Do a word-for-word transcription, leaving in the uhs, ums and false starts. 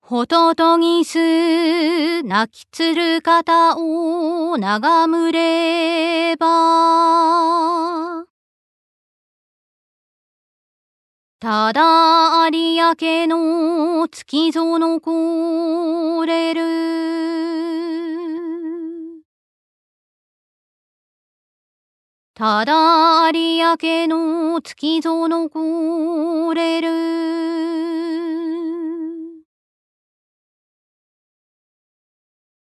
ホトトギス鳴き鶴方を眺むれば、ただ有明の月ぞ残れる。ただ有明の月ぞ残れる。